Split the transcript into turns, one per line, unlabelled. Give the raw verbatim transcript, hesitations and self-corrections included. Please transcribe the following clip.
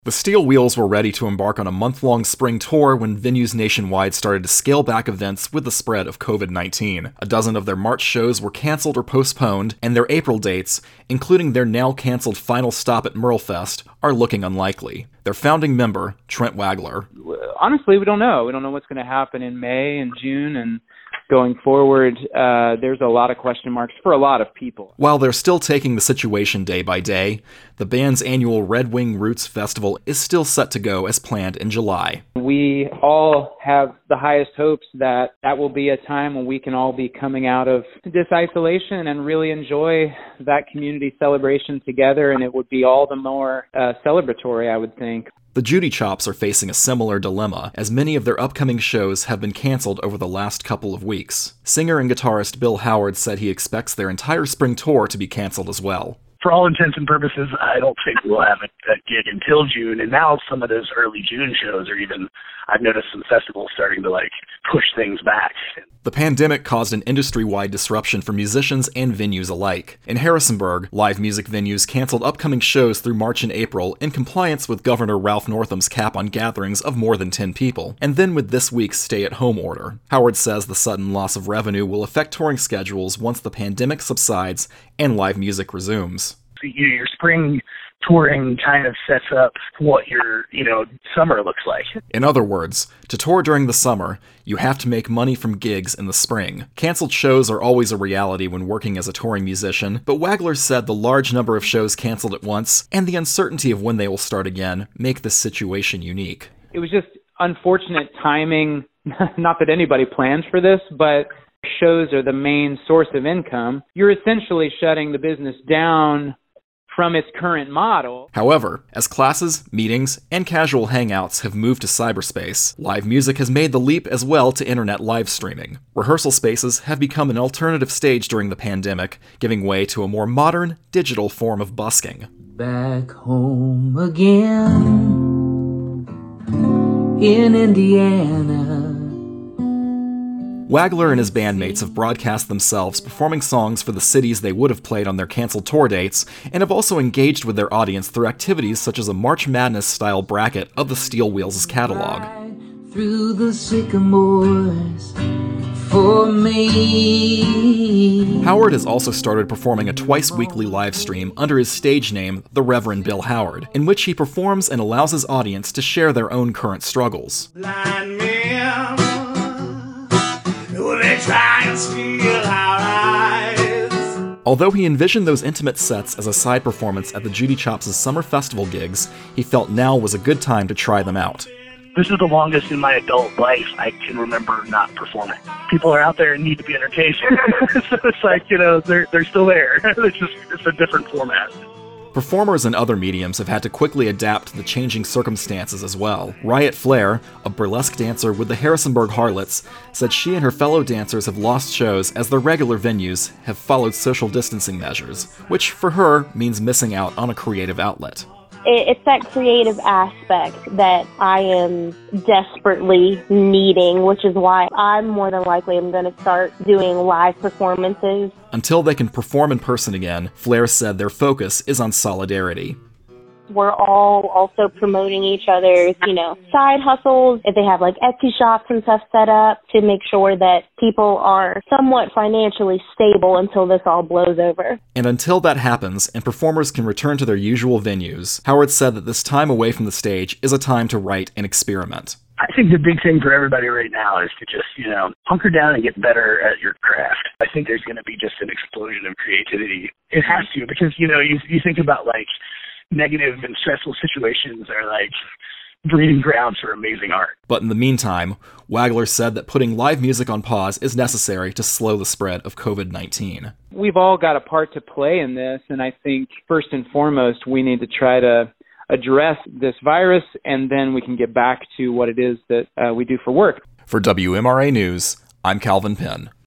The Steel Wheels were ready to embark on a month-long spring tour when venues nationwide started to scale back events with the spread of covid nineteen. A dozen of their March shows were canceled or postponed, and their April dates, including their now-canceled final stop at Merlefest, are looking unlikely. Their founding member, Trent Wagler.
Honestly, we don't know. We don't know what's going to happen in May and June, and going forward, uh, there's a lot of question marks for a lot of people.
While they're still taking the situation day by day, the band's annual Red Wing Roots Festival is still set to go as planned in July.
We all have the highest hopes that that will be a time when we can all be coming out of this isolation and really enjoy that community celebration together, and it would be all the more uh, celebratory, I would think.
The Judy Chops are facing a similar dilemma, as many of their upcoming shows have been canceled over the last couple of weeks. Singer and guitarist Bill Howard said he expects their entire spring tour to be canceled as well.
For all intents and purposes, I don't think we'll have a, a gig until June, and now some of those early June shows are even, I've noticed some festivals starting to, like, push things back.
The pandemic caused an industry-wide disruption for musicians and venues alike. In Harrisonburg, live music venues canceled upcoming shows through March and April in compliance with Governor Ralph Northam's cap on gatherings of more than ten people, and then with this week's stay-at-home order. Howard says the sudden loss of revenue will affect touring schedules once the pandemic subsides and live music resumes.
Your spring touring kind of sets up what your, you know, summer looks like.
In other words, to tour during the summer, you have to make money from gigs in the spring. Canceled shows are always a reality when working as a touring musician, but Wagler said the large number of shows canceled at once and the uncertainty of when they will start again make this situation unique.
It was just unfortunate timing, not that anybody plans for this, but shows are the main source of income. You're essentially shutting the business down from its current model.
However, as classes, meetings, and casual hangouts have moved to cyberspace, live music has made the leap as well to internet live streaming. Rehearsal spaces have become an alternative stage during the pandemic, giving way to a more modern, digital form of busking.
Back home again in Indiana.
Wagler and his bandmates have broadcast themselves performing songs for the cities they would have played on their canceled tour dates, and have also engaged with their audience through activities such as a March Madness-style bracket of the Steel Wheels' catalog.
Through the sycamores for me.
Howard has also started performing a twice-weekly live stream under his stage name, The Reverend Bill Howard, in which he performs and allows his audience to share their own current struggles.
Blind men, they try and steal our eyes.
Although he envisioned those intimate sets as a side performance at the Judy Chops' summer festival gigs, he felt now was a good time to try them out.
This is the longest in my adult life I can remember not performing. People are out there and need to be entertained. So it's like, you know, they're they're still there. It's just it's a different format.
Performers in other mediums have had to quickly adapt to the changing circumstances as well. Riot Flair, a burlesque dancer with the Harrisonburg Harlots, said she and her fellow dancers have lost shows as their regular venues have followed social distancing measures, which for her means missing out on a creative outlet.
It's that creative aspect that I am desperately needing, which is why I'm more than likely am going to start doing live performances.
Until they can perform in person again, Flair said their focus is on solidarity.
We're all also promoting each other's, you know, side hustles. If they have like Etsy shops and stuff set up to make sure that people are somewhat financially stable until this all blows over.
And until that happens and performers can return to their usual venues, Howard said that this time away from the stage is a time to write and experiment.
I think the big thing for everybody right now is to just, you know, hunker down and get better at your craft. I think there's going to be just an explosion of creativity. It has to, because, you know, you you think about like negative and stressful situations are like breeding grounds for amazing art.
But in the meantime, Wagler said that putting live music on pause is necessary to slow the spread of covid nineteen.
We've all got a part to play in this, and I think first and foremost we need to try to address this virus, and then we can get back to what it is that uh, we do for work.
For W M R A News, I'm Calvin Penn.